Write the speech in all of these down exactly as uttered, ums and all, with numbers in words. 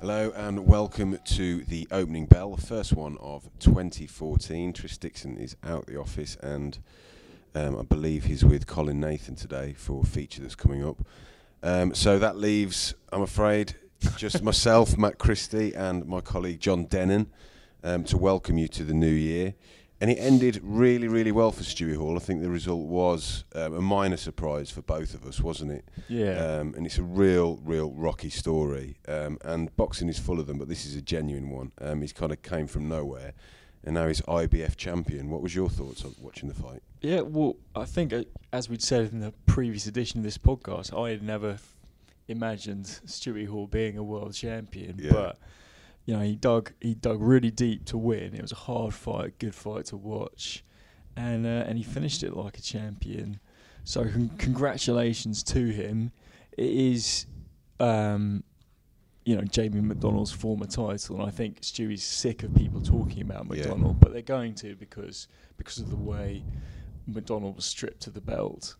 Hello and welcome to the opening bell, the first one of twenty fourteen. Tris Dixon is out the office and um, I believe he's with Colin Nathan today for a feature that's coming up. Um, so that leaves, I'm afraid, just myself, Matt Christie, and my colleague John Dennon um, to welcome you to the new year. And it ended really, really well for Stewie Hall. I think the result was um, a minor surprise for both of us, wasn't it? Yeah. Um, and it's a real, real rocky story. Um, and boxing is full of them, but this is a genuine one. Um, he's kind of came from nowhere, and now he's I B F champion. What was your thoughts on watching the fight? Yeah, well, I think, uh, as we'd said in the previous edition of this podcast, I had never f- imagined Stewie Hall being a world champion. Yeah. But, you know, he dug he dug really deep to win. It was a hard fight, good fight to watch. And uh, and he finished it like a champion. So con- congratulations to him. It is, um, you know, Jamie McDonnell's former title. And I think Stewie's sick of people talking about Yeah. McDonnell. But they're going to because because of the way McDonnell was stripped of the belt.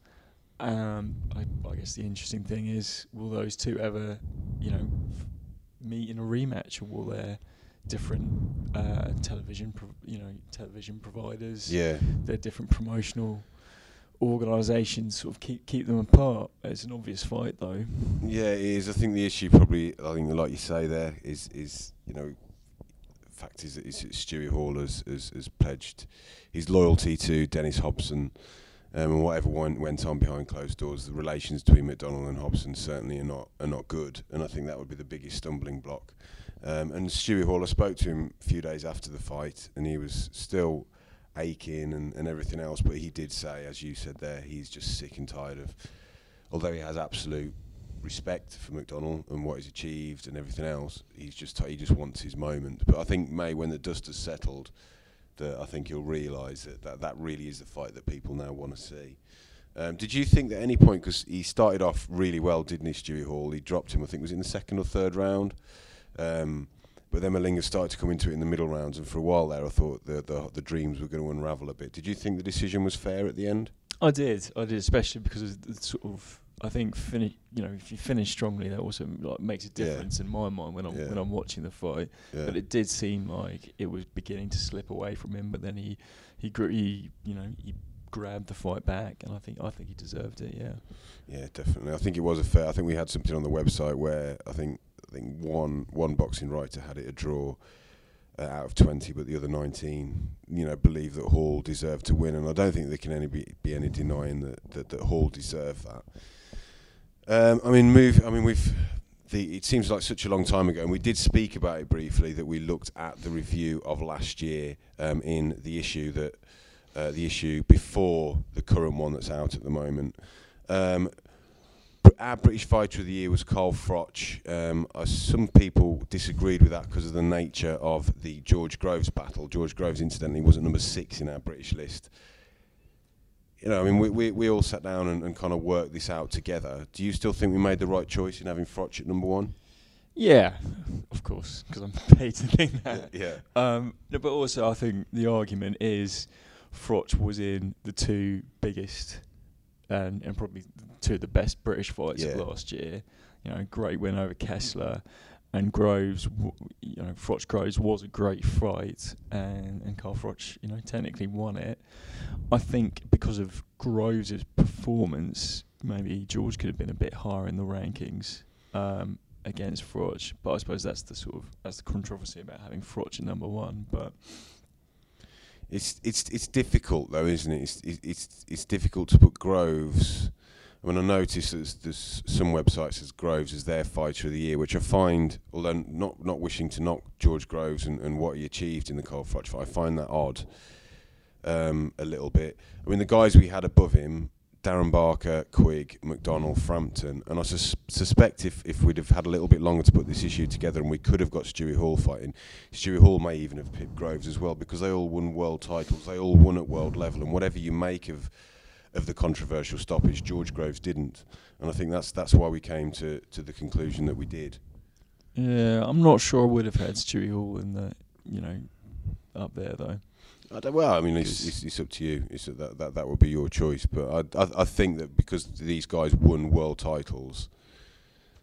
Um, I, I guess the interesting thing is, will those two ever, you know, f- meet in a rematch, or will their different uh, television, pro- you know, television providers, Yeah. their different promotional organisations, sort of keep keep them apart? It's an obvious fight, though. Yeah, it is. I think the issue probably, I think, like you say there, is, is you know, the fact is that is that Stewie Hall has, has, has pledged his loyalty to Dennis Hobson, um, and whatever went, went on behind closed doors, the relations between McDonnell and Hobson certainly are not are not good, and I think that would be the biggest stumbling block. Um, and Stewie Hall, I spoke to him a few days after the fight, and he was still aching and, and everything else, but he did say, as you said there, he's just sick and tired of, although he has absolute respect for McDonnell and what he's achieved and everything else, he's just he just wants his moment. But I think, May, when the dust has settled, that I think he'll realise that, that that really is the fight that people now want to see. Um, did you think at any point, because he started off really well, didn't he, Stewie Hall? He dropped him, I think, was it in the second or third round? Um, but then Malinga started to come into it in the middle rounds, and for a while there I thought the the, the dreams were going to unravel a bit. Did you think the decision was fair at the end? I did, I did, especially because of the sort of. I think finish. You know, if you finish strongly, that also like makes a difference Yeah. in my mind when I'm Yeah. when I'm watching the fight. Yeah. But it did seem like it was beginning to slip away from him. But then he he grew. He you know he grabbed the fight back, and I think I think he deserved it. Yeah. Yeah, definitely. I think it was a fair. I think we had something on the website where I think I think one one boxing writer had it a draw uh, out of twenty, but the other nineteen, you know, believe that Hall deserved to win, and I don't think there can any be, be any denying that, that that Hall deserved that. Um, I mean, move. I mean, we've. The, it seems like such a long time ago, and we did speak about it briefly. That we looked at the review of last year um, in the issue that uh, the issue before the current one that's out at the moment. Um, our British Fighter of the Year was Carl Froch. Um, uh, some people disagreed with that because of the nature of the George Groves battle. George Groves, incidentally, was at number six in our British list. You know, I mean, we we, we all sat down and, and kind of worked this out together. Do you still think we made the right choice in having Froch at number one? Yeah, of course, because I'm paid to think that. Yeah. Um, no, but also I think the argument is Froch was in the two biggest and, and probably two of the best British fights Yeah. of last year. You know, great win over Kessler, and Groves. W- you know, Froch Groves was a great fight, and and Carl Froch, you know, technically won it. I think because of Groves' performance, maybe George could have been a bit higher in the rankings um, against Froch. But I suppose that's the sort of that's the controversy about having Froch at number one. But It's it's it's difficult though, isn't it? It's it's it's difficult to put Groves. I mean, I noticed there's, there's some websites as Groves as their fighter of the year, which I find, although not not wishing to knock George Groves and, and what he achieved in the Carl Froch fight, I find that odd um, a little bit. I mean, the guys we had above him, Darren Barker, Quigg, McDonnell, Frampton, and I sus- suspect if, if we'd have had a little bit longer to put this issue together and we could have got Stewie Hall fighting, Stewie Hall may even have picked Groves as well, because they all won world titles, they all won at world level, and whatever you make of of the controversial stoppage, George Groves didn't, and I think that's that's why we came to, to the conclusion that we did. yeah, I'm not sure I would have had Stewie Hall in the you know up there though. I don't, well, I mean, it's, it's, it's up to you. It's that, that that would be your choice. But I, I I think that because these guys won world titles,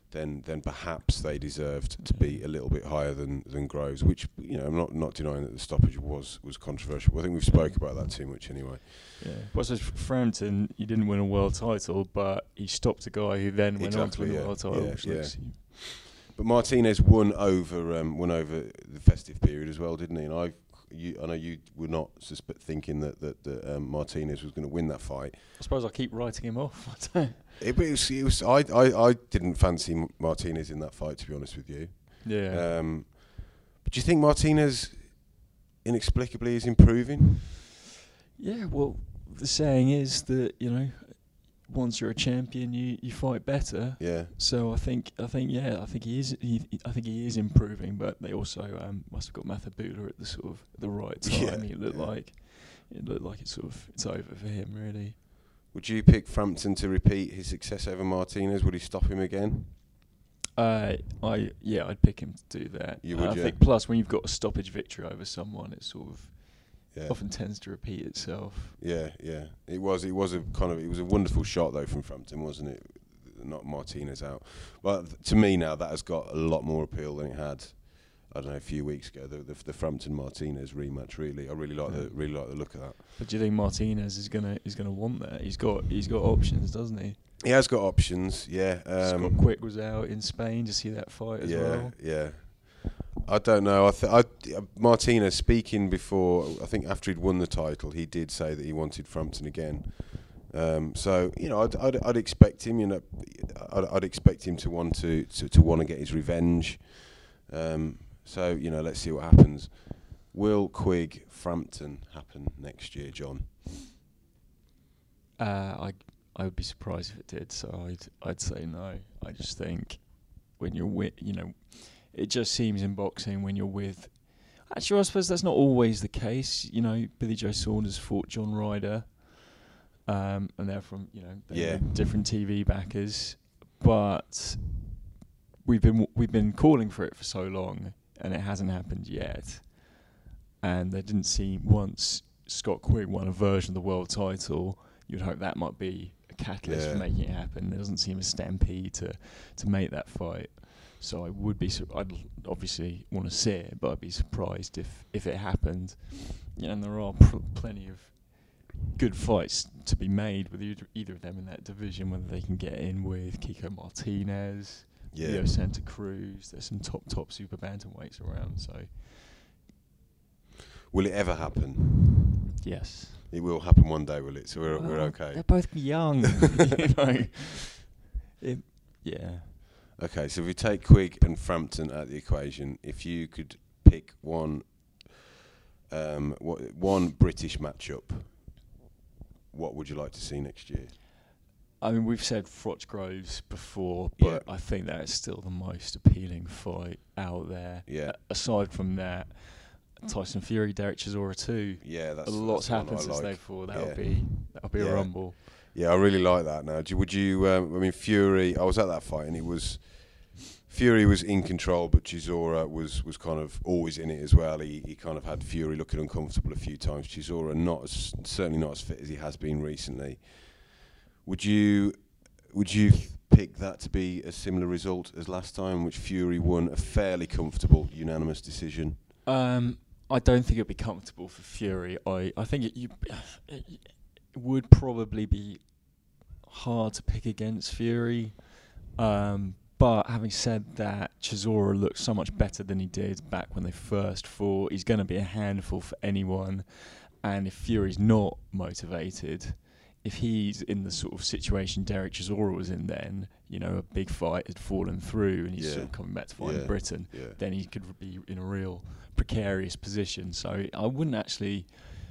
then then perhaps they deserved to be a little bit higher than, than Groves, which, you know, I'm not, not denying that the stoppage was, was controversial. I think we've spoke about that too much anyway. Yeah. Well, so Frampton, he didn't win a world title, but he stopped a guy who then went Exactly, on to win yeah, a world title. yeah, which yeah. looks- But Martinez won over um, won over the festive period as well, didn't he? And I, you, I know you were not suspe- thinking that that, that um, Martinez was going to win that fight. I suppose I keep writing him off. I don't. It, but it was, it was I, I, I didn't fancy Martinez in that fight, to be honest with you. Yeah. Um, but do you think Martinez inexplicably is improving? Yeah, well, the saying is that, you know, once you're a champion, you, you fight better. Yeah. So I think I think yeah, I think he is he, I think he is improving, but they also um, must have got Mathebula at the sort of the right time. Yeah, It looked yeah. like it looked like it's sort of it's over for him really. Would you pick Frampton to repeat his success over Martinez? Would he stop him again? Uh, I yeah, I'd pick him to do that. You Uh, would, I yeah. think plus when you've got a stoppage victory over someone, it sort of Yeah. often tends to repeat itself. Yeah, yeah. It was it was a kind of it was a wonderful shot though from Frampton, wasn't it? Not Martinez out. But th- to me now that has got a lot more appeal than it had, I don't know, a few weeks ago. The the, the Frampton Martinez rematch, really. I really like Yeah. the really like the look of that. But do you think Martinez is gonna is gonna want that? He's got he's got options, doesn't he? He has got options, yeah. Um, Scott Quick was out in Spain to see that fight as yeah, well. yeah. I don't know. I, th- I uh, Martinez speaking before, I think after he'd won the title, he did say that he wanted Frampton again. Um, so you know, I'd, I'd I'd expect him. You know, I'd, I'd expect him to want to to, to want to get his revenge. Um, so you know, let's see what happens. Will Quigg Frampton happen next year, John? Uh, I I would be surprised if it did. So I'd I'd say no. I just think when you're with, you know, it just seems in boxing when you're with. Actually, I suppose that's not always the case. You know, Billy Joe Saunders fought John Ryder, um, and they're from you know they're Yeah. different T V backers, but we've been we've been calling for it for so long, and it hasn't happened yet. And there didn't seem once Scott Quigg won a version of the world title, you'd hope that might be a catalyst Yeah. for making it happen. There doesn't seem a stampede to to make that fight. So I would be. Sur- I'd obviously want to see it, but I'd be surprised if, if it happened. Yeah, and there are pr- plenty of good fights to be made with either, either of them in that division. Whether they can get in with Kiko Martinez, Yeah. Leo Santa Cruz. There's some top top super bantamweights around. So Will it ever happen? yes, It will happen one day, will it? So we're we're Well, okay. They're both young. you know. It, yeah. Okay, so if we take Quigg and Frampton out of the equation, if you could pick one, um, what, one British matchup, what would you like to see next year? I mean, we've said Froch Groves before, but Yeah. I think that is still the most appealing fight out there. Yeah. Uh, aside from that, Tyson Fury, Derek Chisora too. Yeah, that's A lot's that's the one happened I since like. they fought. That'll Yeah. be that'll be Yeah. a rumble. Yeah, I really like that. Now, do, would you? Um, I mean, Fury. I was at that fight, and it was Fury was in control, but Chisora was was kind of always in it as well. He he kind of had Fury looking uncomfortable a few times. Chisora not as, certainly not as fit as he has been recently. Would you would you pick that to be a similar result as last time, which Fury won a fairly comfortable unanimous decision? Um, I don't think it'd be comfortable for Fury. I I think it you it would probably be hard to pick against Fury. Um, but having said that, Chisora looks so much better than he did back when they first fought. He's going to be a handful for anyone. And if Fury's not motivated, if he's in the sort of situation Derek Chisora was in then, you know, a big fight had fallen through and he's Yeah. sort of coming back to fight Yeah. in Britain, Yeah. then he could be in a real precarious position. So I wouldn't actually...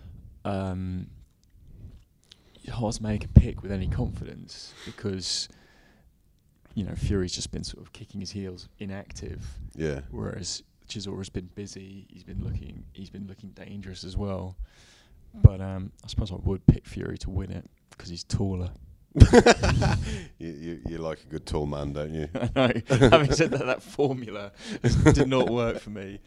Um, it's hard to make a pick with any confidence because, you know, Fury's just been sort of kicking his heels, inactive, Yeah. whereas Chisora's been busy. He's been looking, he's been looking dangerous as well. But um, I suppose I would pick Fury to win it because he's taller. you, you you like a good tall man, don't you? I know. Having said that, that formula did not work for me.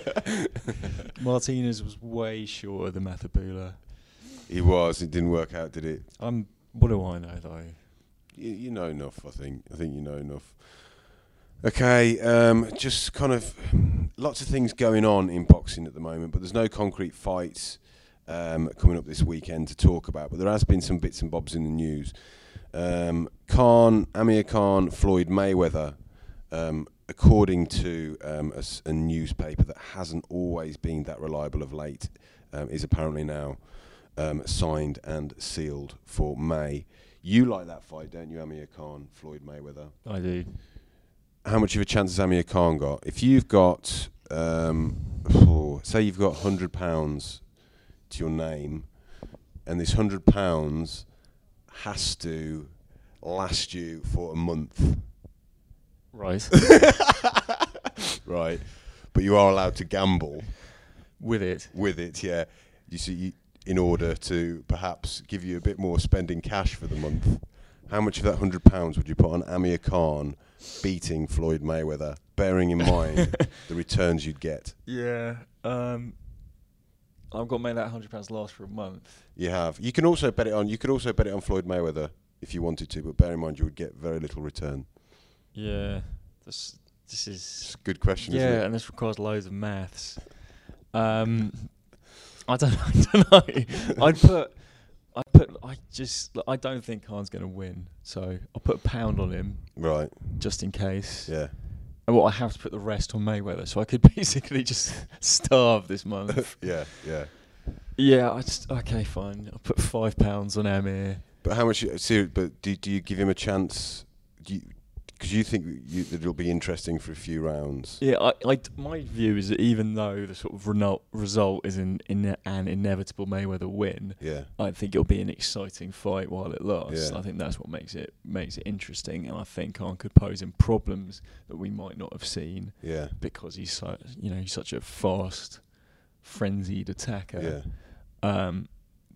Martinez was way shorter than Mathebula. He was. It didn't work out, did it? I'm. What do I know though? You, you know enough, I think. I think you know enough. Okay, um, just kind of lots of things going on in boxing at the moment, but there's no concrete fights um, coming up this weekend to talk about. But there has been some bits and bobs in the news. Um, Khan, Amir Khan, Floyd Mayweather, um, according to um, a, s- a newspaper that hasn't always been that reliable of late, um, is apparently now um, signed and sealed for May. You like that fight, don't you, Amir Khan, Floyd Mayweather? I do. How much of a chance has Amir Khan got? If you've got, um, oh, say you've got one hundred pounds to your name, and this one hundred pounds has to last you for a month. Right. Right. But you are allowed to gamble With it. with it, yeah. You see, you, in order to perhaps give you a bit more spending cash for the month. How much of that one hundred pounds would you put on Amir Khan beating Floyd Mayweather, bearing in mind the returns you'd get? Yeah. Um, I've got to make that one hundred pounds last for a month. You have. You can also bet it on. You could also bet it on Floyd Mayweather if you wanted to, but bear in mind you would get very little return. Yeah. This, this is... It's a good question, Yeah, isn't it? and this requires loads of maths. Um, I don't, I don't know. I'd put... I put. I just. I don't think Khan's going to win, so I'll put a pound on him Right. just in case. Yeah. And what I have to put the rest on Mayweather, so I could basically just starve this month. Yeah. Yeah. Yeah, I just okay, fine. I'll put five pounds on Amir. But how much? See, but do do you give him a chance? Do you, because you think you, that it'll be interesting for a few rounds. Yeah, I, I, my view is that even though the sort of reno- result is in, in an inevitable Mayweather win, Yeah. I think it'll be an exciting fight while it lasts. Yeah. I think that's what makes it makes it interesting, and I think Khan could pose him problems that we might not have seen Yeah. because he's so you know he's such a fast, frenzied attacker. Yeah. Um,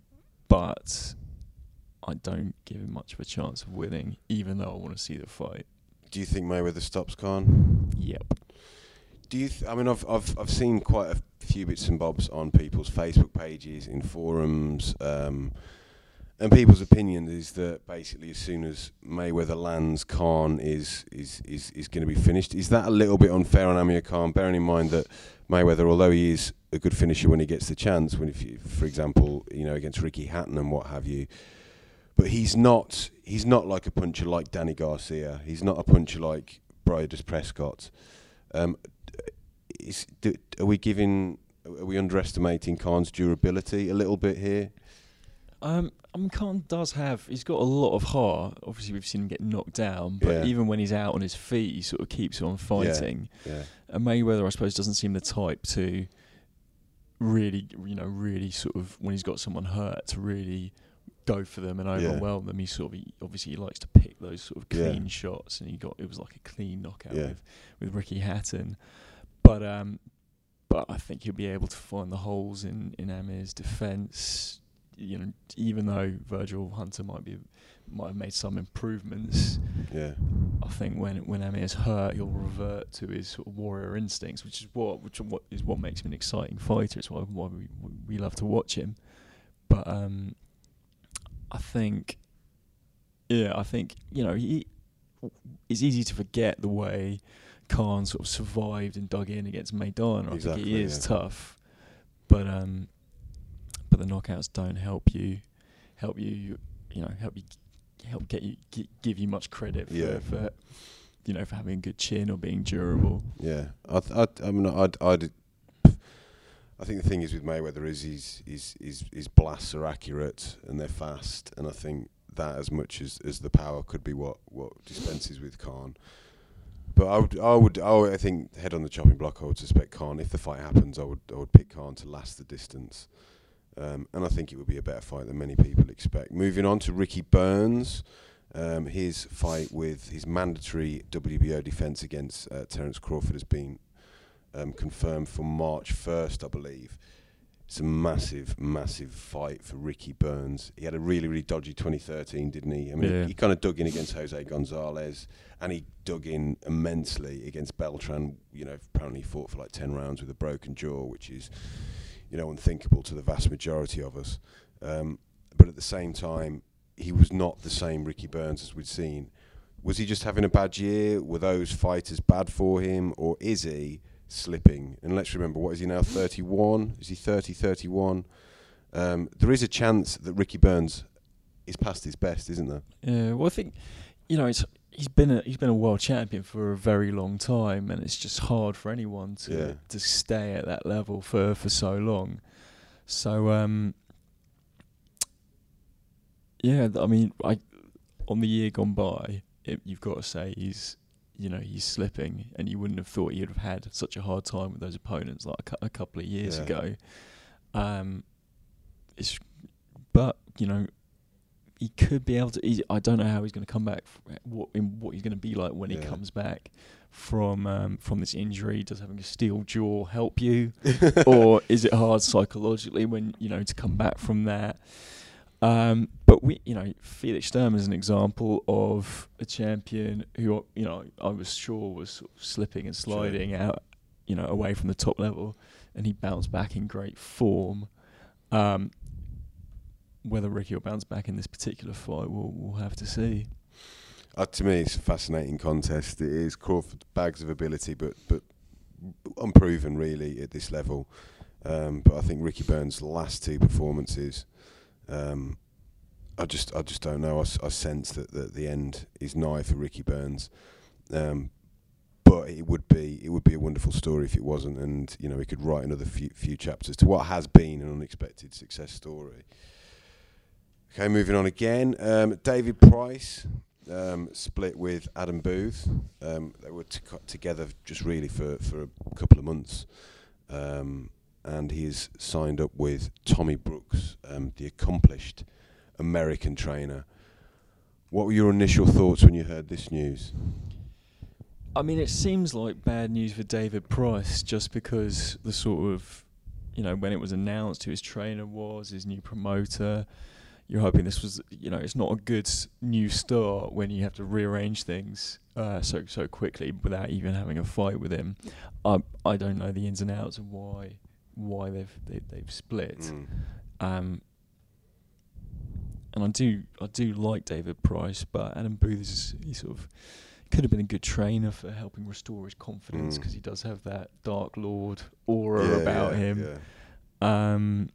but I don't give him much of a chance of winning, even though I want to see the fight. Do you think Mayweather stops Khan? Yep. Do you? Th- I mean, I've I've I've seen quite a few bits and bobs on people's Facebook pages, in forums, um, and people's opinion is that basically as soon as Mayweather lands, Khan is is is, is going to be finished. Is that a little bit unfair on Amir Khan, bearing in mind that Mayweather, although he is a good finisher when he gets the chance, when if you, for example, you know, against Ricky Hatton and what have you. But he's not. He's not like a puncher like Danny Garcia. He's not a puncher like Bryder Prescott. Um, is, do, are we giving? Are we underestimating Khan's durability a little bit here? Um, I mean, Khan does have. He's got a lot of heart. Obviously, we've seen him get knocked down, but Yeah. even when he's out on his feet, he sort of keeps on fighting. Yeah. And Mayweather, I suppose, doesn't seem the type to really, you know, really sort of when he's got someone hurt to really go for them and Yeah. overwhelm them. He sort of he, obviously he likes to pick those sort of Yeah. clean shots, and he got it was like a clean knockout Yeah. with, with Ricky Hatton. But um, but I think he'll be able to find the holes in in Amir's defence. You know, even though Virgil Hunter might be might have made some improvements, Yeah. I think when when Amir's hurt, he'll revert to his sort of warrior instincts, which is what which is what is what makes him an exciting fighter. It's why why we we love to watch him. But um, I think, yeah, I think you know he. It's easy to forget the way Khan sort of survived and dug in against Maidana. I Exactly, think he is yeah. tough, but um, but the knockouts don't help you, help you, you know, help you, help get you, gi- give you much credit for, Yeah. for, you know, for having a good chin or being durable. Yeah. I. Th- I'd, I mean, I'd. I'd I think the thing is with Mayweather is his his his, his blasts are accurate and they're fast, and I think that as much as, as the power could be what, what dispenses with Khan. But I would I would I, would, I think head on the chopping block. I would suspect Khan. If the fight happens, I would I would pick Khan to last the distance, um, and I think it would be a better fight than many people expect. Moving on to Ricky Burns, um, his fight with his mandatory W B O defence against uh, Terence Crawford has been Um, confirmed for March first, I believe. It's a massive, massive fight for Ricky Burns. He had a really, really dodgy twenty thirteen, didn't he? I mean, Yeah. he, he kind of dug in against Jose Gonzalez, and he dug in immensely against Beltran. You know, apparently he fought for like ten rounds with a broken jaw, which is, you know, unthinkable to the vast majority of us. Um, but at the same time, he was not the same Ricky Burns as we'd seen was he just having a bad year? Were those fighters bad for him, or is he slipping? And let's remember, what is he now, thirty-one? Is he thirty, thirty-one? Um, there is a chance that Ricky Burns is past his best, isn't there? Yeah, well, I think, you know, it's he's been a he's been a world champion for a very long time, and it's just hard for anyone to Yeah. to stay at that level for, for so long. So, um, yeah, th- I mean, I on the year gone by, it, you've got to say he's, you know, he's slipping, and you wouldn't have thought he'd have had such a hard time with those opponents like a, cou- a couple of years Yeah. ago. Um, it's, but you know, he could be able to. He, I don't know how he's going to come back. f- What in what he's going to be like when Yeah. he comes back from um, from this injury. Does having a steel jaw help you, or is it hard psychologically when you know to come back from that? Um, but we, you know, Felix Sturm is an example of a champion who, you know, I was sure was sort of slipping and sliding out, you know, away from the top level, and he bounced back in great form. Um, whether Ricky will bounce back in this particular fight, we'll, we'll have to see. Uh, to me, it's a fascinating contest. It is Crawford bags of ability, but but unproven really at this level. Um, but I think Ricky Burns' last two performances, um, I just I just don't know. I, s- I sense that, that the end is nigh for Ricky Burns. Um, but it would be it would be a wonderful story if it wasn't, and you know we could write another few few chapters to what has been an unexpected success story. Okay, moving on again. Um, David Price um, split with Adam Booth. Um, they were t- together just really for, for a couple of months. Um, and he is signed up with Tommy Brooks, um, the accomplished American trainer. What were your initial thoughts when you heard this news? I mean, it seems like bad news for David Price just because the sort of, you know, when it was announced who his trainer was, his new promoter, you're hoping this was, you know, it's not a good s- new start when you have to rearrange things uh, so so quickly without even having a fight with him. I I don't know the ins and outs of why why they've they, they've split. Mm. Um, and I do I do like David Price, but Adam Booth is he sort of could have been a good trainer for helping restore his confidence Mm. because he does have that Dark Lord aura Yeah, about yeah, him. yeah. Um,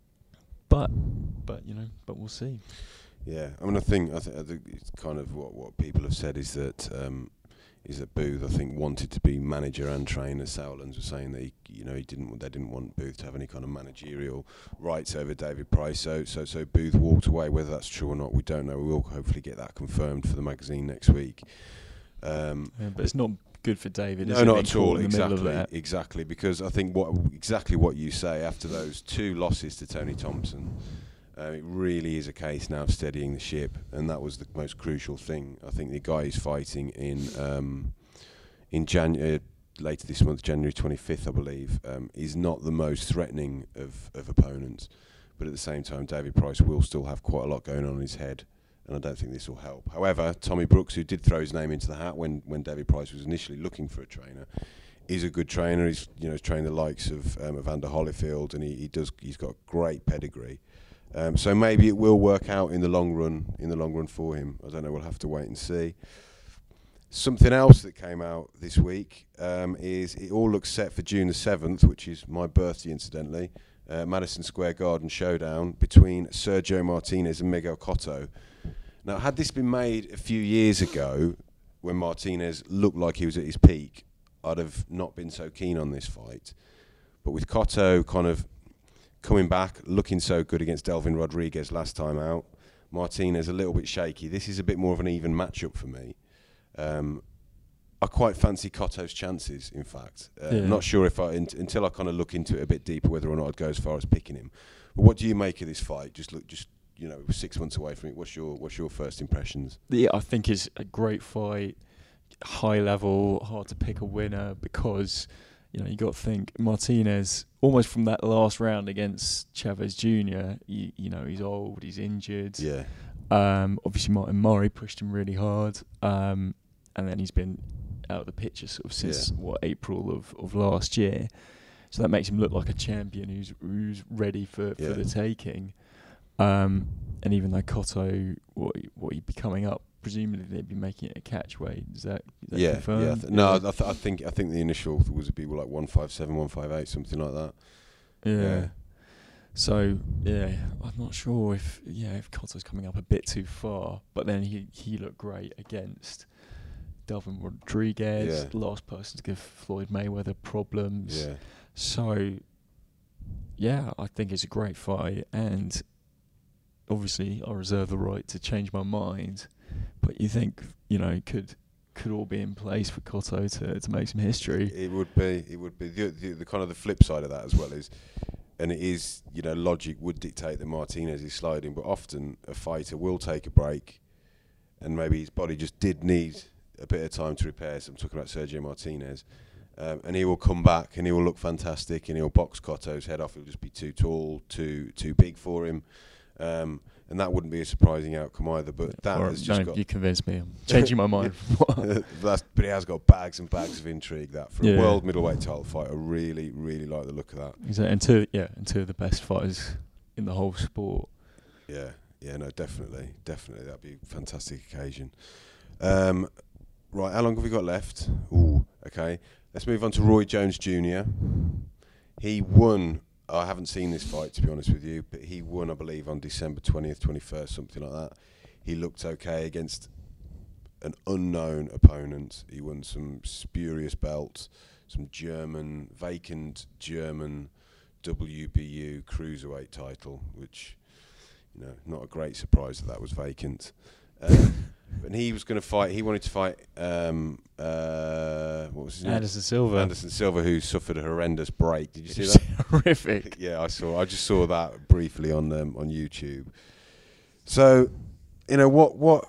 but but you know, but we'll see. Yeah, I mean, I think I, th- I think it's kind of what, what people have said is that um, is that Booth, I think, wanted to be manager and trainer. Sauerlands was saying that he, you know, he didn't they didn't want Booth to have any kind of managerial rights over David Price. So so so Booth walked away. Whether that's true or not, we don't know. We will hopefully get that confirmed for the magazine next week. Um, Yeah, but it's not good for David. no, is it, not being at caught all. in the middle of Exactly, that? exactly. Because I think what exactly what you say after those two losses to Tony Thompson. Uh, it really is a case now of steadying the ship, and that was the most crucial thing. I think the guy he's fighting in um, in January, uh, later this month, January twenty-fifth, I believe, um, is not the most threatening of, of opponents. But at the same time, David Price will still have quite a lot going on in his head, and I don't think this will help. However, Tommy Brooks, who did throw his name into the hat when, when David Price was initially looking for a trainer, is a good trainer. He's you know he's trained the likes of um, Evander Holyfield, and he, he does he's got great pedigree. Um, so maybe it will work out in the long run. In the long run for him, I don't know. We'll have to wait and see. Something else that came out this week um, is it all looks set for June the seventh, which is my birthday, incidentally. Uh, Madison Square Garden showdown between Sergio Martinez and Miguel Cotto. Now, had this been made a few years ago, when Martinez looked like he was at his peak, I'd have not been so keen on this fight. But with Cotto kind of coming back, looking so good against Delvin Rodriguez last time out, Martinez a little bit shaky. This is a bit more of an even matchup for me. Um, I quite fancy Cotto's chances, in fact. Uh, Yeah. I'm not sure if I, in, until I kind of look into it a bit deeper, whether or not I'd go as far as picking him. But what do you make of this fight? Just look, just you know, six months away from it. What's your what's your first impressions? Yeah, I think it's a great fight, high level, hard to pick a winner because, you know, you got to think Martinez, almost from that last round against Chavez Junior, you, you know, he's old, he's injured. Yeah, Um, obviously, Martin Murray pushed him really hard, um, and then he's been out of the picture sort of since, Yeah. what, April of, of last year. So that makes him look like a champion who's who's ready for, for Yeah. the taking. Um, and even though Cotto, what, he- what he'd be coming up presumably they'd be making it a catch weight. Is that, is that yeah, confirmed? yeah. I th- no, I, th- I think I think the initial th- was a people like one five seven, one five eight, something like that. Yeah. Yeah. So yeah, I'm not sure if yeah if Cotto's coming up a bit too far, but then he he looked great against Delvin Rodriguez, Yeah. the last person to give Floyd Mayweather problems. Yeah. So yeah, I think it's a great fight, and obviously I reserve the right to change my mind. But you think, you know, could could all be in place for Cotto to to make some history? It would be. It would be the, the the kind of the flip side of that as well is, and it is, you know, logic would dictate that Martinez is sliding, but often a fighter will take a break, and maybe his body just did need a bit of time to repair. So I'm talking about Sergio Martinez, um, and he will come back and he will look fantastic, and he'll box Cotto's head off. He'll just be too tall, too too big for him. Um, and that wouldn't be a surprising outcome either. But that Or has just no, got. you convinced me. I'm changing my mind. That's, but he has got bags and bags of intrigue. That for Yeah. a world middleweight title fight, I really, really like the look of that. Exactly. And two, yeah, and two of the best fighters in the whole sport. Yeah, yeah, no, definitely, definitely, that'd be a fantastic occasion. Um, right, how long have we got left? Ooh, okay. Let's move on to Roy Jones Junior He won. I haven't seen this fight, to be honest with you, but he won, I believe, on December twentieth, twenty-first, something like that. He looked okay against an unknown opponent. He won some spurious belts, some German, vacant German W B U cruiserweight title, which, you know, not a great surprise that that was vacant. Um, and he was going to fight, he wanted to fight, um, uh, what was his name? Anderson Silva. Anderson Silva, who suffered a horrendous break. Did you see that? Horrific. Yeah, I saw. I just saw that briefly on um, on YouTube. So, you know what? What?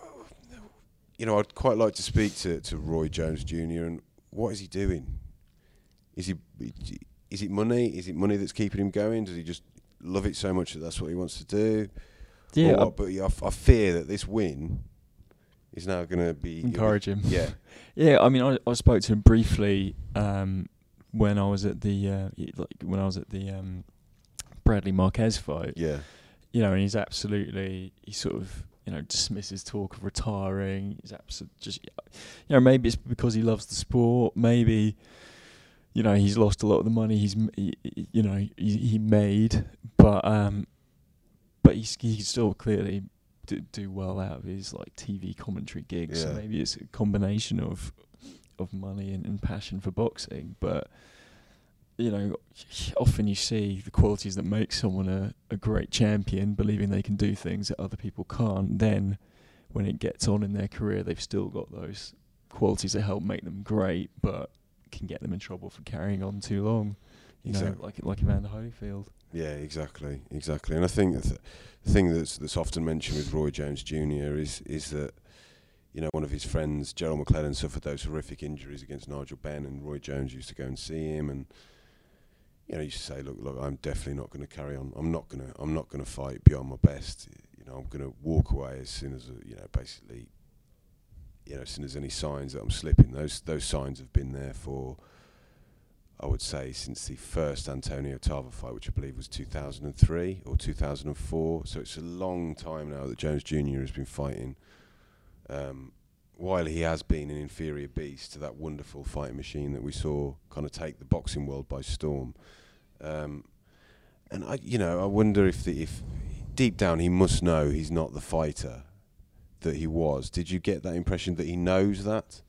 You know, I'd quite like to speak to, to Roy Jones Junior And what is he doing? Is he? Is it money? Is it money that's keeping him going? Does he just love it so much that that's what he wants to do? Yeah, Or what? But yeah, I, f- I fear that this win is now going to be encourage him. Yeah, Yeah, I mean, I, I spoke to him briefly um, when I was at the uh, y- like when I was at the um, Bradley Marquez fight. yeah, You know, and he's absolutely he sort of you know dismisses talk of retiring. He's absolutely just you know maybe it's because he loves the sport. Maybe you know he's lost a lot of the money he's m- he, he- you know he, he made, but um, but he's he can still clearly do, do well out of his like T V commentary gigs. So Yeah. maybe it's a combination of of money and, and passion for boxing, but. You know, often you see the qualities that make someone a, a great champion, believing they can do things that other people can't. Then, when it gets on in their career, they've still got those qualities that help make them great, but can get them in trouble for carrying on too long. You know, Exactly. like like Evander Holyfield. yeah, exactly, exactly. And I think th- the thing that's that's often mentioned with Roy Jones Junior is is that, you know, one of his friends, Gerald McClellan, suffered those horrific injuries against Nigel Benn, and Roy Jones used to go and see him, and you know, he used to say, "Look, look, I'm definitely not going to carry on. I'm not going to. I'm not going to fight beyond my best. You know, I'm going to walk away as soon as, uh, you know, basically, you know, as soon as any signs that I'm slipping. Those those signs have been there for, I would say, since the first Antonio Tarver fight, which I believe was two thousand three or two thousand four. So it's a long time now that Jones Junior has been fighting. Um, while he has been an inferior beast to that wonderful fighting machine that we saw kind of take the boxing world by storm. Um, and I, you know, I wonder if the, if deep down he must know he's not the fighter that he was. Did you get that impression that he knows that?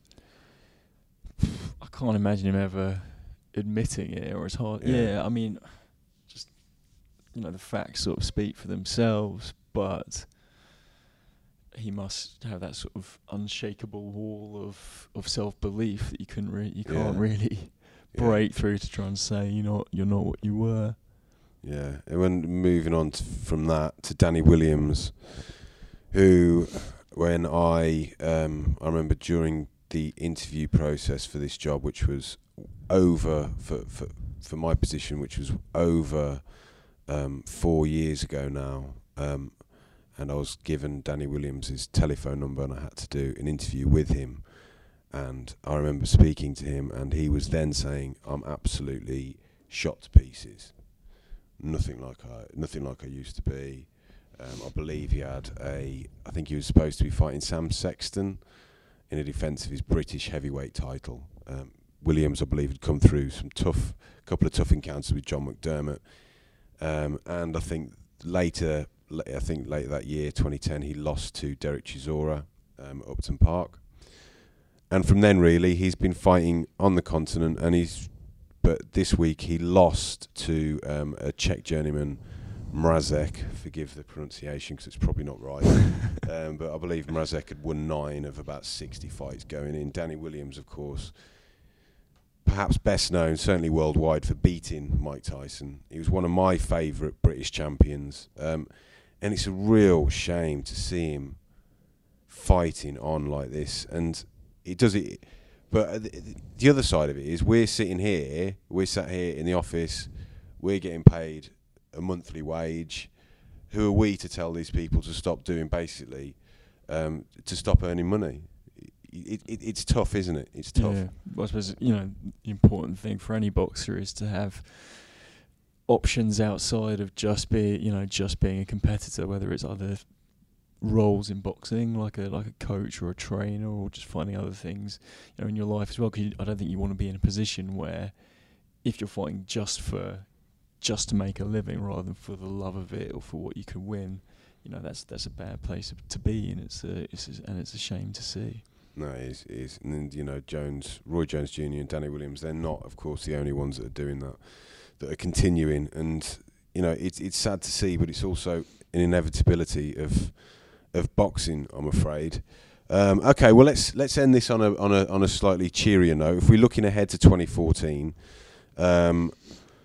I can't imagine him ever admitting it, or it's hard. Yeah. Yeah, I mean, just you know, the facts sort of speak for themselves, but he must have that sort of unshakable wall of, of self belief that you couldn't re- you can't Yeah. really Yeah. break through to try and say you're not you're not what you were. Yeah, and when moving on to, from that to Danny Williams, who, when I um, I remember during the interview process for this job, which was over for for, for my position, which was over um, four years ago now, um, and I was given Danny Williams' telephone number, and I had to do an interview with him. And I remember speaking to him, and he was then saying, "I'm absolutely shot to pieces. Nothing like I, nothing like I used to be. Um, I believe he had a. I think he was supposed to be fighting Sam Sexton in a defence of his British heavyweight title. Um, Williams, I believe, had come through some tough, couple of tough encounters with John McDermott, um, and I think later, I think later that year, twenty ten, he lost to Derek Chisora um, at Upton Park, and from then really he's been fighting on the continent, and he's. But this week he lost to um, a Czech journeyman, Mrazek. Forgive the pronunciation because it's probably not right. um, but I believe Mrazek had won nine of about sixty fights going in. Danny Williams, of course, perhaps best known, certainly worldwide, for beating Mike Tyson. He was one of my favourite British champions. Um, and it's a real shame to see him fighting on like this. And it does it... But the other side of it is we're sitting here, we're sat here in the office, we're getting paid a monthly wage. Who are we to tell these people to stop doing, basically, um, to stop earning money? It, it, it's tough, isn't it? It's tough. Yeah. Well, I suppose, you know, the important thing for any boxer is to have options outside of just be, you know, just being a competitor, whether it's other roles in boxing, like a like a coach or a trainer, or just finding other things, you know, in your life as well. Because I don't think you want to be in a position where, if you're fighting just for, just to make a living rather than for the love of it or for what you can win, you know, that's that's a bad place to be, and it's a, it's a, and it's a shame to see. No, it is, it is. And then, you know, Jones, Roy Jones Junior and Danny Williams, they're not, of course, the only ones that are doing that, that are continuing. And, you know, it's it's sad to see, but it's also an inevitability of. of boxing, I'm afraid. Um, okay, well let's let's end this on a on a on a slightly cheerier note. If we're looking ahead to twenty fourteen, um,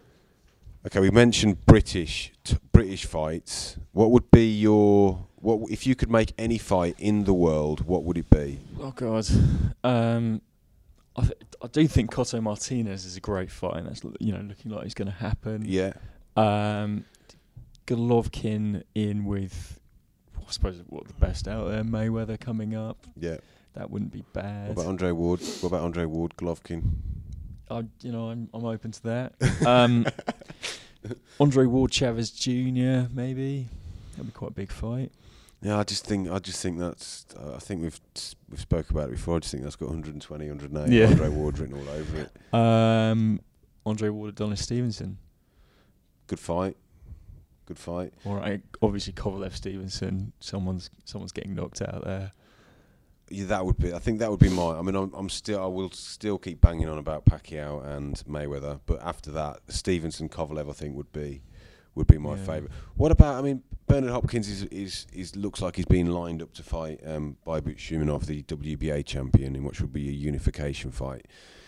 okay, we mentioned British t- British fights. What would be your what if you could make any fight in the world? What would it be? Oh God, um, I th- I do think Cotto Martinez is a great fight, and that's, you know, looking like it's going to happen. Yeah. Um, Golovkin in with, I suppose, what the best out there, Mayweather coming up. Yeah. That wouldn't be bad. What about Andre Ward? What about Andre Ward, Golovkin? I, you know, I'm I'm open to that. Um, Andre Ward, Chavez Junior Maybe that'd be quite a big fight. Yeah, I just think I just think that's. Uh, I think we've we've spoke about it before. I just think that's got one twenty, one oh eight. Yeah. Andre Ward written all over it. Um, Andre Ward, Adonis Stevenson. Good fight. Good fight. All right, obviously Kovalev Stevenson. Someone's someone's getting knocked out there. Yeah, that would be. I think that would be my. I mean, I'm, I'm still. I will still keep banging on about Pacquiao and Mayweather, but after that, Stevenson Kovalev, I think, would be would be my yeah. favourite. What about? I mean, Bernard Hopkins is is is looks like he's been lined up to fight um, Bybut Shumenov, the W B A champion, in what should be a unification fight.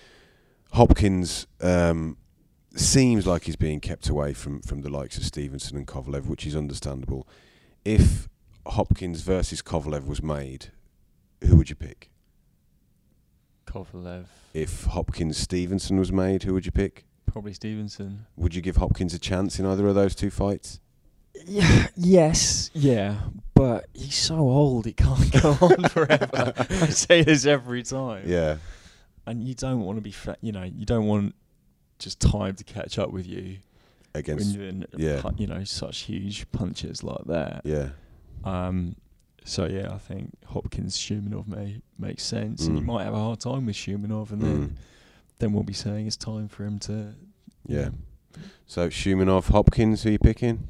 Hopkins um, seems like he's being kept away from from the likes of Stevenson and Kovalev, which is understandable. If Hopkins versus Kovalev was made, who would you pick? Kovalev. If Hopkins Stevenson was made, who would you pick? Probably Stevenson. Would you give Hopkins a chance in either of those two fights? Yeah. Yes. Yeah. But he's so old; it can't go on forever. I say this every time. Yeah. And you don't want to be, fa- you know, you don't want just time to catch up with you against, when you're in, yeah. pu- you know, such huge punches like that. Yeah. Um. So yeah, I think Hopkins Shumenov may make sense, Mm. and you might have a hard time with Shumenov, and then Mm. then we'll be saying it's time for him to. Yeah. know. So Shumenov, Hopkins, who are you picking?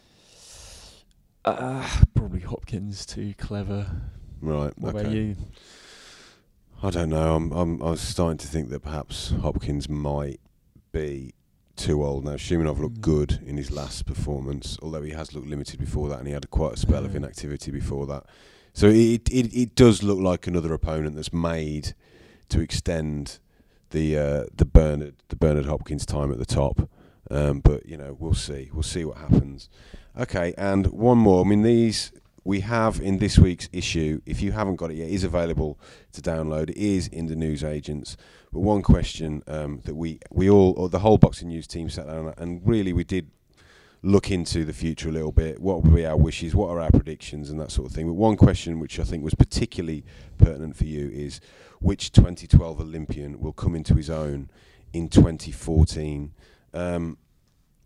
Uh, probably Hopkins. Too clever. Right. What okay. about you? I don't know. I'm I'm I was starting to think that perhaps Hopkins might be too old now. Shumenov looked Mm. good in his last performance, although he has looked limited before that, and he had quite a spell Yeah. of inactivity before that. So it it it does look like another opponent that's made to extend the uh, the Bernard the Bernard Hopkins time at the top. Um, but you know, we'll see. We'll see what happens. Okay, and one more. I mean, these we have in this week's issue. If you haven't got it yet, it is available to download. It is in the newsagents. But one question um, that we we all, or the whole Boxing News team, sat down and really we did look into the future a little bit. What will be our wishes? What are our predictions and that sort of thing? But one question which I think was particularly pertinent for you is which twenty twelve Olympian will come into his own in twenty fourteen? Um,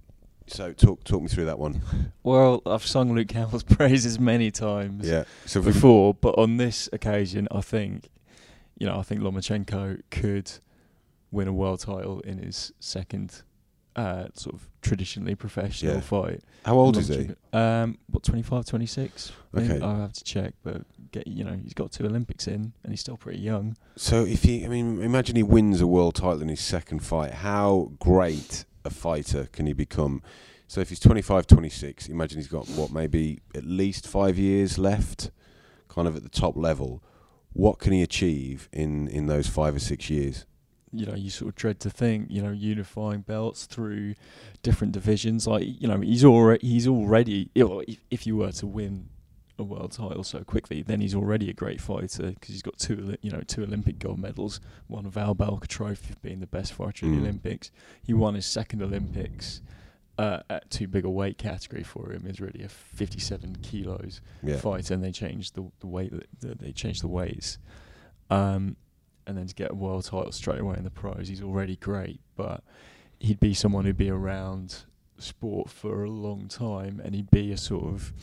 So talk talk me through that one. Well, I've sung Luke Campbell's praises many times Yeah. So if we- before, but on this occasion, I think, you know, I think Lomachenko could win a world title in his second uh, sort of traditionally professional Yeah. fight. how old is he? Lomachenko- Um, what, twenty-five, twenty-six? Okay. I'll have to check, but get you know, he's got two Olympics in, and he's still pretty young. So if he, I mean, imagine he wins a world title in his second fight. How great a fighter can he become? So if he's twenty-five, twenty-six, imagine he's got what, maybe at least five years left, kind of at the top level. What can he achieve in, in those five or six years? You know, you sort of dread to think, you know, unifying belts through different divisions. Like, you know, he's already, he's already, you know, if, if you were to win a world title so quickly, then he's already a great fighter because he's got two, you know, two Olympic gold medals. One of Val Belka Trophy being the best fighter in Mm. the Olympics. He won his second Olympics uh, at too big a weight category for him. It's really a fifty-seven kilos Yeah. fight, and they changed the the weight. The, they changed the weights. Um, and then to get a world title straight away in the pros, he's already great. But he'd be someone who'd be around sport for a long time, and he'd be a sort of,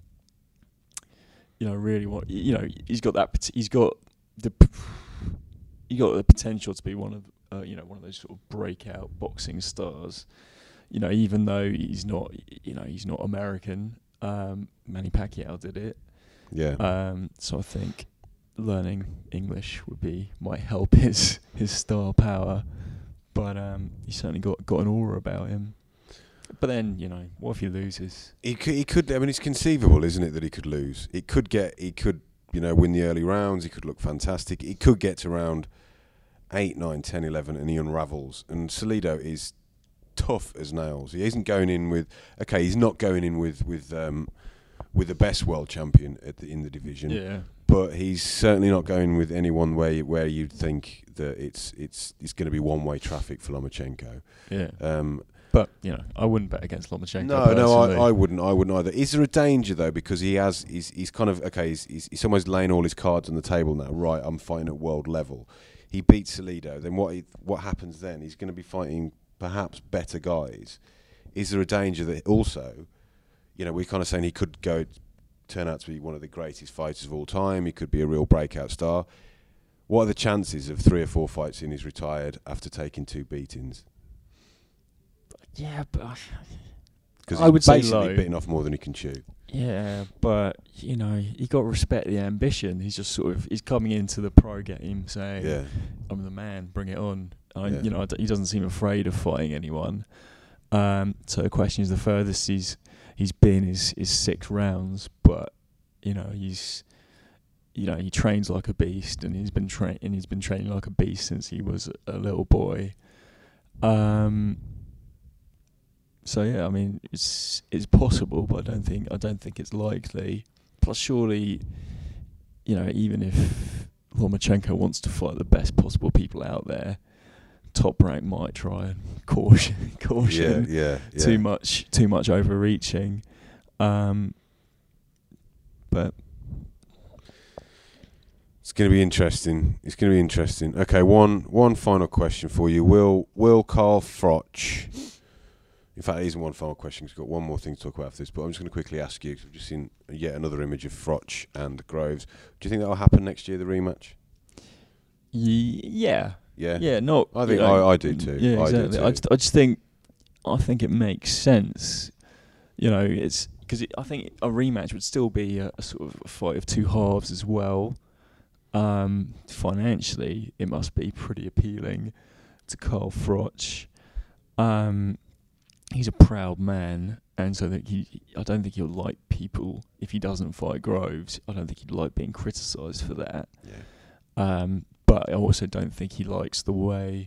you know, really what you know. He's got that. pot- He's got the. p- He got the potential to be one of, uh, you know, one of those sort of breakout boxing stars. You know, even though he's not, you know, he's not American. Um, Manny Pacquiao did it. Yeah. Um, so I think learning English would be might help his his star power, but um, he certainly got got an aura about him. But then, you know, what if he loses? He could, he could. I mean, it's conceivable, isn't it, that he could lose? It could get. He could, you know, win the early rounds. He could look fantastic. He could get to round eight, nine, ten, eleven, and he unravels. And Salido is tough as nails. He isn't going in with. Okay, he's not going in with with um, with the best world champion at the, in the division. Yeah, But he's certainly not going with anyone where where you'd think that it's it's it's going to be one way traffic for Lomachenko. yeah. Um, But you know, I wouldn't bet against Lomachenko. No, no, I, personally. I wouldn't. I wouldn't either. Is there a danger though? Because he has, he's, he's kind of okay. He's, he's, he's almost laying all his cards on the table now. Right, I'm fighting at world level. He beats Salido. Then what? He, what happens then? He's going to be fighting perhaps better guys. Is there a danger that also, you know, we're kind of saying he could go, turn out to be one of the greatest fighters of all time. He could be a real breakout star. What are the chances of three or four fights in he's retired after taking two beatings? Yeah, but I, Because I would say basically low. bitten off more than he can chew. yeah, but you know, you got to respect the ambition. He's just sort of he's coming into the pro game saying, Yeah. "I'm the man, bring it on." I, Yeah. You know, I d- he doesn't seem afraid of fighting anyone. Um, so the question is, the furthest he's he's been is is six rounds, but you know, he's you know he trains like a beast, and he's been tra- and he's been training like a beast since he was a little boy. Um. So yeah, I mean, it's it's possible, but I don't think I don't think it's likely. Plus, surely, you know, even if Lomachenko wants to fight the best possible people out there, Top Rank might try and caution, caution, Yeah, yeah, yeah. too much, too much overreaching. Um, but It's going to be interesting. It's going to be interesting. Okay, one one final question for you. Will Will Carl Froch? In fact, it isn't one final question. We've got one more thing to talk about after this, but I'm just going to quickly ask you, because I've just seen yet another image of Froch and Groves. Do you think that will happen next year, the rematch? y- yeah, Yeah? yeah, not. I think you know, I, I do too. Yeah, I do exactly. too. I just, I just think, I think it makes sense. You know, it's because it, I think a rematch would still be a, a sort of a fight of two halves as well. Um, financially, it must be pretty appealing to Carl Froch. Um, he's a proud man, and so that he, I don't think he'll like people if he doesn't fight Groves. I don't think he'd like being criticised for that. Yeah. Um, but I also don't think he likes the way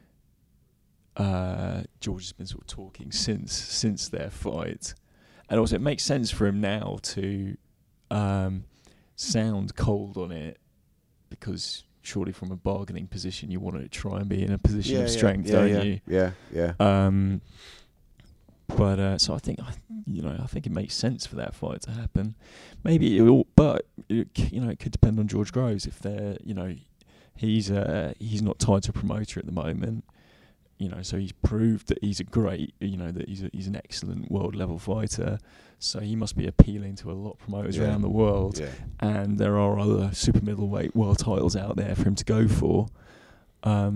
uh, George has been sort of talking since since their fight, and also it makes sense for him now to um, sound cold on it, because surely from a bargaining position you want to try and be in a position yeah, of yeah, strength, yeah, don't yeah, you? Yeah, yeah. Um, but uh, so I think I- you know I think it makes sense for that fight to happen. Maybe it will, but it, c- you know it could depend on George Groves if they're you know he's uh, he's not tied to a promoter at the moment. you know, so he's proved that he's a great, you know, that he's a, he's an excellent world level fighter. So he must be appealing to a lot of promoters Yeah. around the world. Yeah. And there are other super middleweight world titles out there for him to go for. Um,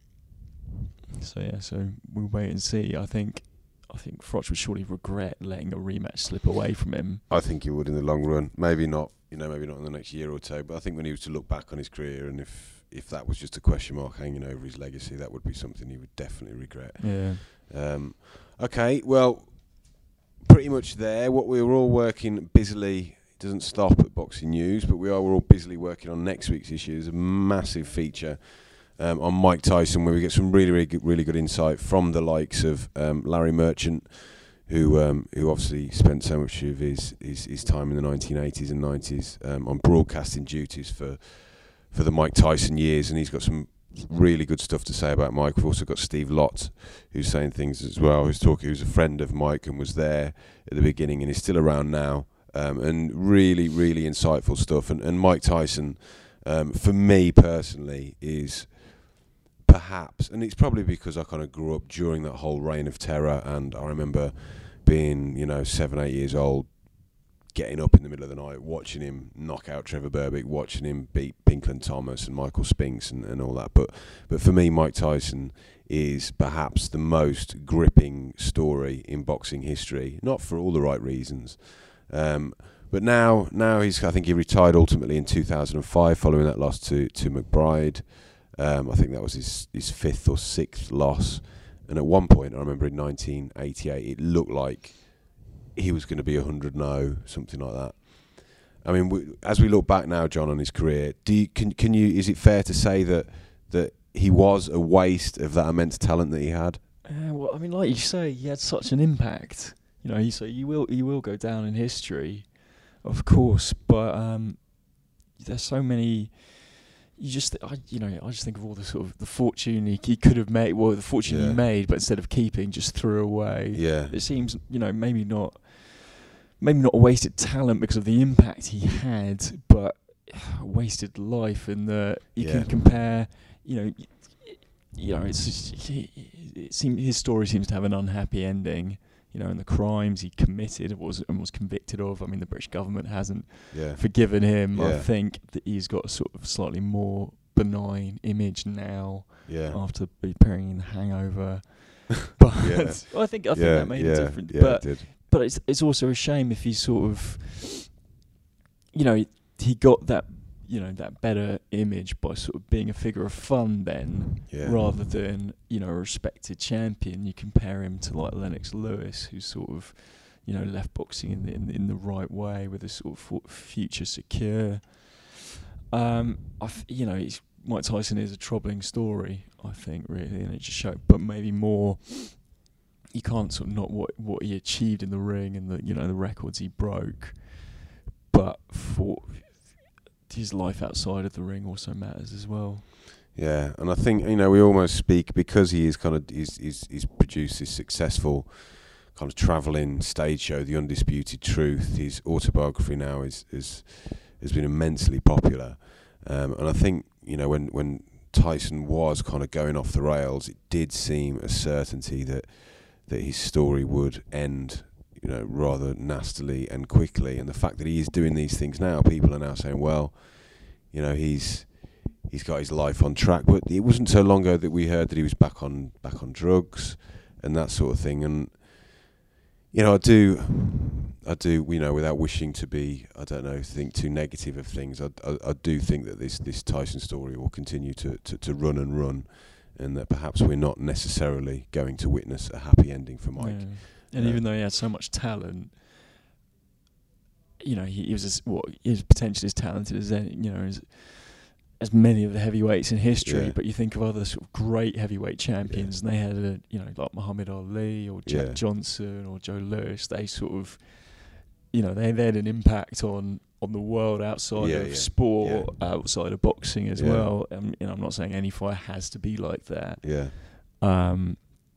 so yeah, so we'll wait and see. I think I think Froch would surely regret letting a rematch slip away from him. I think he would in the long run. Maybe not, you know, maybe not in the next year or two. But I think when he was to look back on his career, and if if that was just a question mark hanging over his legacy, that would be something he would definitely regret. Yeah. Um, okay, well, pretty much there. What we were all working busily. It doesn't stop at Boxing News, but we are we're all busily working on next week's issue. There's a massive feature um, on Mike Tyson where we get some really, really good, really good insight from the likes of um, Larry Merchant, who um, who obviously spent so much of his, his, his time in the nineteen eighties and nineties um, on broadcasting duties for for the Mike Tyson years, and he's got some really good stuff to say about Mike. We've also got Steve Lott, who's saying things as well, who's talking, who's a friend of Mike and was there at the beginning and is still around now, um, and really, really insightful stuff. And, and Mike Tyson, um, for me personally, is perhaps, and it's probably because I kind of grew up during that whole reign of terror, and I remember being, you know, seven, eight years old, getting up in the middle of the night, watching him knock out Trevor Berbick, watching him beat Pinklon Thomas and Michael Spinks and, and all that. But but for me, Mike Tyson is perhaps the most gripping story in boxing history. Not for all the right reasons. Um, but now now he's I think he retired ultimately in two thousand five following that loss to, to McBride. Um, I think that was his, his fifth or sixth loss. And at one point, I remember in nineteen eighty-eight, it looked like he was going to be one hundred and oh, something like that. I mean, we, as we look back now, John, on his career, do you, can can you? Is it fair to say that that he was a waste of that immense talent that he had? Uh, well, I mean, like you say, he had such an impact. You know, you say you will you will go down in history, of course. But um, there's so many. You just, I, you know, I just think of all the sort of the fortune he, he could have made, well, the fortune Yeah. he made, but instead of keeping, just threw away. Yeah. It seems, you know, maybe not, maybe not a wasted talent because of the impact he had, but a wasted life in that you Yeah. can compare, you know, y- you know, it's just, it seems his story seems to have an unhappy ending. You know, and the crimes he committed was and was convicted of. I mean, the British government hasn't Yeah. forgiven him. I Yeah. think that he's got a sort of slightly more benign image now Yeah. after appearing in The Hangover. But Yeah. I think I think yeah. that made yeah. a difference. Yeah, but it did. but it's it's also a shame if he sort of, you know, he got that, you know, that better image by sort of being a figure of fun then, Yeah. rather than, you know, a respected champion. You compare him to like Lennox Lewis, who's sort of, you know, left boxing in the, in, in the right way with a sort of fu- future secure. Um, I th- you know, it's, Mike Tyson is a troubling story, I think, really, and it just showed, but maybe more. You can't sort of not what what he achieved in the ring and the, you know, the records he broke, but for his life outside of the ring also matters as well. Yeah, and I think, you know, we almost speak because he is kind of he's he's, he's produced this successful kind of travelling stage show, The Undisputed Truth. His autobiography now is is has been immensely popular, um, and I think, you know, when when Tyson was kind of going off the rails, it did seem a certainty that that his story would end, you know, rather nastily and quickly. And the fact that he is doing these things now, people are now saying, well, you know, he's he's got his life on track. But it wasn't so long ago that we heard that he was back on back on drugs and that sort of thing. And you know, I do, I do, you know, without wishing to be, I don't know, think too negative of things, I, I, I do think that this this Tyson story will continue to, to, to run and run, and that perhaps we're not necessarily going to witness a happy ending for Mike. Yeah. And Yeah. even though he had so much talent, you know, he, he was as, what he was potentially as talented as any, you know, as as many of the heavyweights in history. Yeah. But you think of other sort of great heavyweight champions, yeah. and they had a, you know, like Muhammad Ali or Jack Yeah. Johnson or Joe Louis. They sort of, you know, they, they had an impact on on the world outside Yeah, of yeah. sport, Yeah. outside of boxing as Yeah. well. Um, you know, I'm not saying any fight has to be like that. Yeah, Um,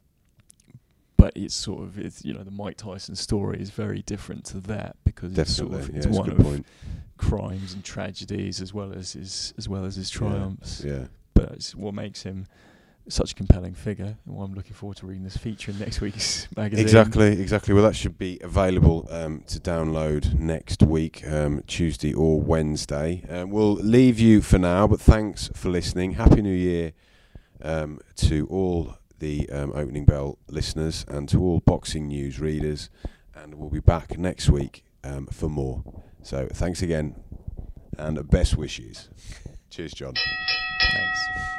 but it's sort of, it's, you know, the Mike Tyson story is very different to that because it's sort definitely. of Yeah, it's it's a one good of point. crimes and tragedies as well as his as well as his triumphs. Yeah, yeah. But it's what makes him such a compelling figure. Well, I'm looking forward to reading this feature in next week's magazine. Exactly, exactly. Well, that should be available um, to download next week, um, Tuesday or Wednesday. Um, we'll leave you for now, but thanks for listening. Happy New Year um, to all the um, Opening Bell listeners and to all Boxing News readers. And we'll be back next week um, for more. So thanks again and best wishes. Cheers, John. Thanks.